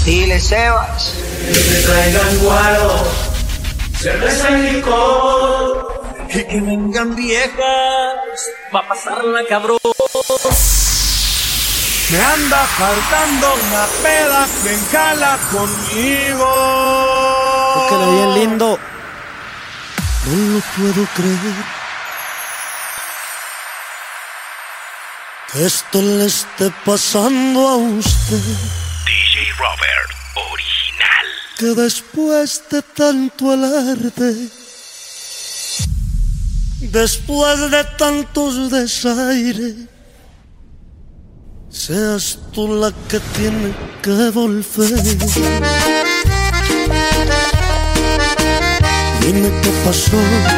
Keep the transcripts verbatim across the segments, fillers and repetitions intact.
Dile, Sebas. Que me traigan guaro, cerveza y licor. Y que vengan viejas, va a pasarla cabrón. Me anda faltando una peda, que encala conmigo. Búsquelo bien lindo. No lo puedo creer que esto le esté pasando a usted. D J Robert, original. Que después de tanto alarde, después de tantos desaires, seas tú la que tiene que volver. Dime qué pasó.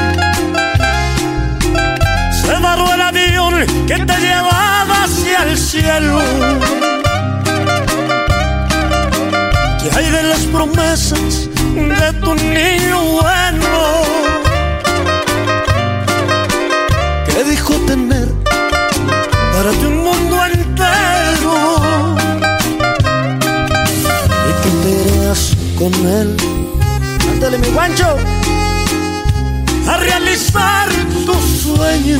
Se varó el avión que te llevaba hacia el cielo. ¿Qué hay de las promesas de tu niño bueno? ¿Qué dijo tener para ti un mundo entero? Y que te irías con él. Ándale, mi guancho, a realizar tu sueño.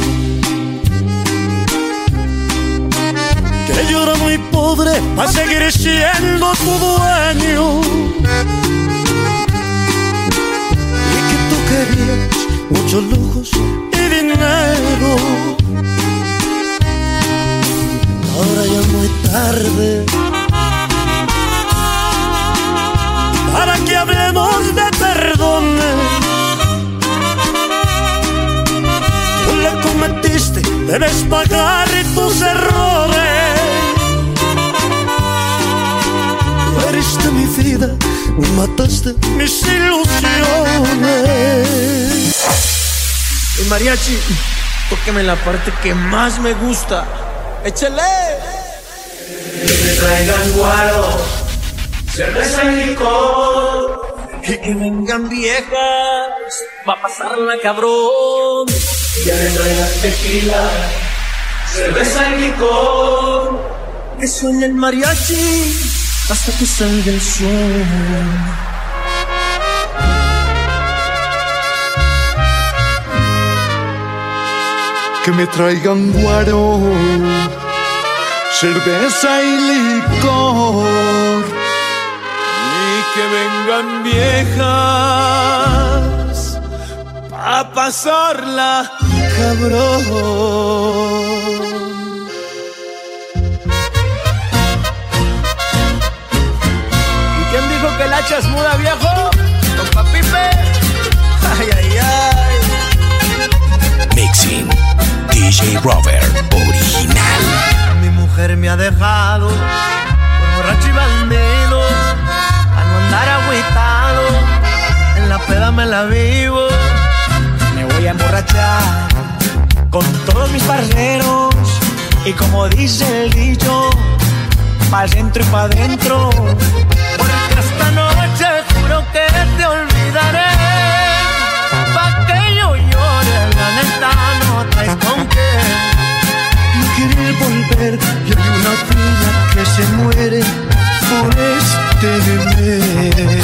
Que yo era muy pobre a seguir siendo tu dueño. Y que tú querías muchos lujos y dinero. Ahora ya es muy tarde para que hablemos de perdones. Tú le cometiste, debes pagar tus errores. Tú heriste mi vida, mataste mis ilusiones. El mariachi, tóqueme la parte que más me gusta. ¡Échale! Que me traigan guaro, cerveza y licor. Y que vengan viejas, va a pasarla cabrón. Que me traigan tequila, cerveza y licor. Que suene el mariachi hasta que salga el sol. Que me traigan guaro, cerveza y licor. Y que vengan viejas a pasarla cabrón. ¿Y quién dijo que el hacha es muda, viejo? Compa Pipe. Ay, ay, ay. Mixing D J Robert, original. Mi mujer me ha dejado por borracho y bandido, a no andar agüitado, en la peda me la vivo. Me voy a emborrachar con todos mis parceros, y como dice el dicho, pa' dentro y pa' dentro, porque esta noche juro que te olvidaré. Pa' que yo llore, la neta no traes con qué. No quiere volver, y hay una fila que se muere por este bebé.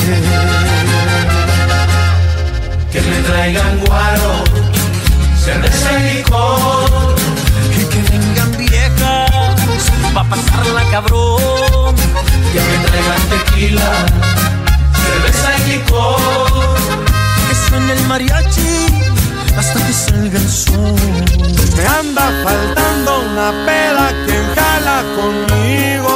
Que me traigan guaro, cerveza y licor. Y que vengan viejas, va a pasarla cabrón. Que me traigan tequila, cerveza y licor. Que suene el mariachi hasta que salga el sol. Me anda faltando una peda, que encala conmigo.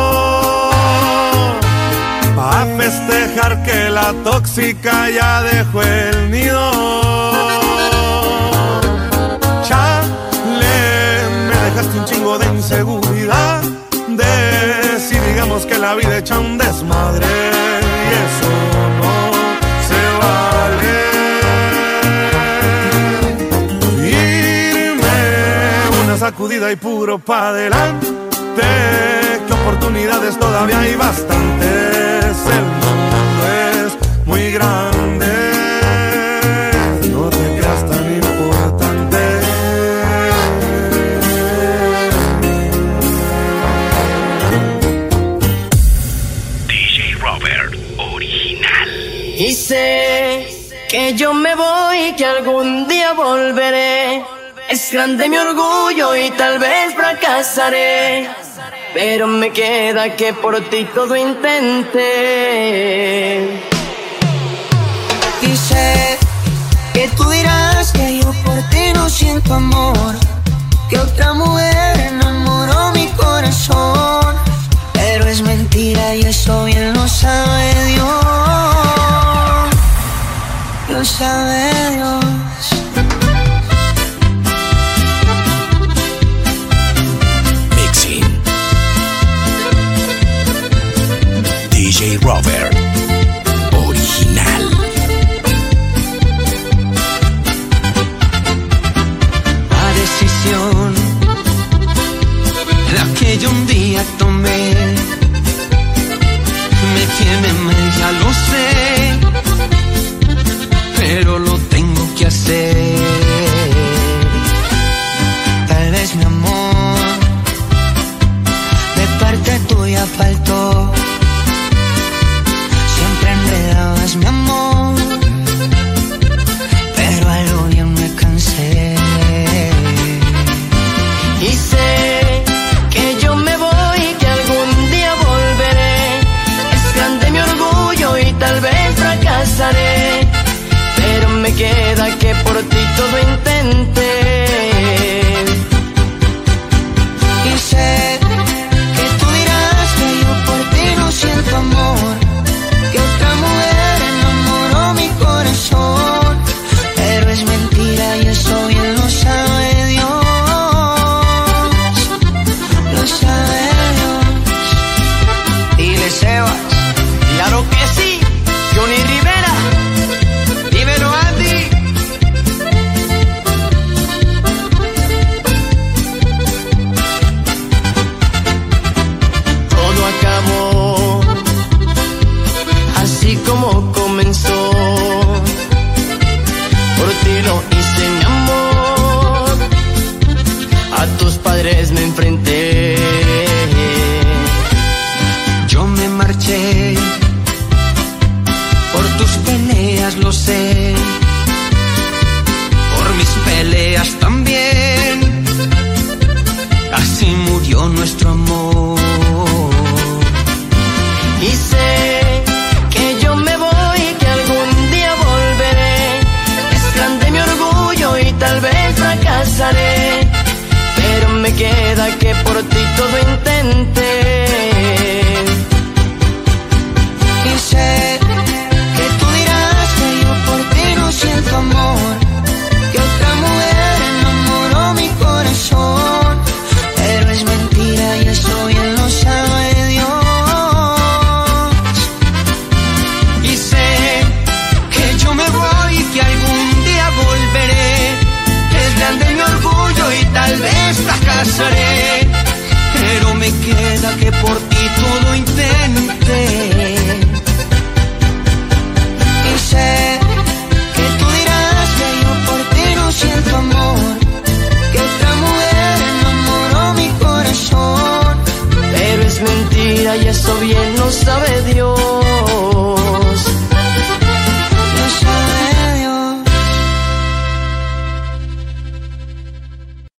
Pa' festejar que la tóxica ya dejó el nido. Chale, me dejaste un chingo de inseguridad, de si digamos que la vida echa un desmadre, y eso no se vale. Irme una sacudida y puro pa' adelante, que oportunidades todavía hay bastantes. El mundo es muy grande, no te creas tan importante. D J Robert original. Y sé que yo me voy, que algún día volveré. Es grande mi orgullo y tal vez fracasaré, pero me queda que por ti todo intenté. Y sé que tú dirás que yo por ti no siento amor, que otra mujer enamoró mi corazón, pero es mentira y eso bien lo sabe Dios, lo sabe Dios. Mixing D J Robert original. La decisión, la que yo un día tomé, me tiene mal, ya lo sé, pero lo tengo que hacer. Tal vez mi amor, de parte tuya faltó, siempre enredabas mi amor, pero algo bien me cansé. Y sé que yo me voy, que algún día volveré. Es grande mi orgullo y tal vez fracasaré, pero me queda que por ti todo intenté. Y sé que tú dirás que yo por ti no siento amor, que otra mujer enamoró mi corazón, pero es mentira y eso bien lo sabe Dios, lo sabe Dios. Dile Sebas, claro que sí, Johnny Rivera, dímelo Andy. Todo acabó así como comenzó, por ti lo hice mi amor, a tus padres me enfrenté. Yo me marché por tus peleas, lo sé, por mis peleas también, así murió nuestro amor. Y sé que yo me voy, que algún día volveré. Es grande mi orgullo y tal vez fracasaré, pero me queda que por ti todo intenté. Y sé que tú dirás que yo por ti no siento amor, que otra mujer enamoró mi corazón, pero es mentira y eso bien lo sabe Dios. Y sé que yo me voy y que algún día volveré, que es grande mi orgullo y tal vez fracasaré, pero me queda que por ti todo intenté. Y sé que tú dirás que yo por ti no siento amor, que otra mujer enamoró mi corazón, Pero es mentira y eso bien lo sabe Dios.